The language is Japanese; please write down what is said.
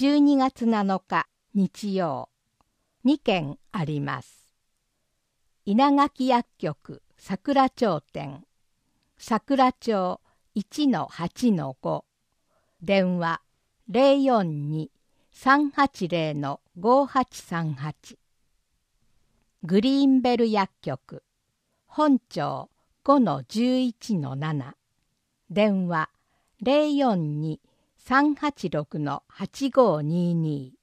12月7日日曜、2件あります。稲垣薬局桜町店、桜町 1-8-5、電話 042-380-5838。グリーンベル薬局本町 5-11-7、電話 042-386-8522。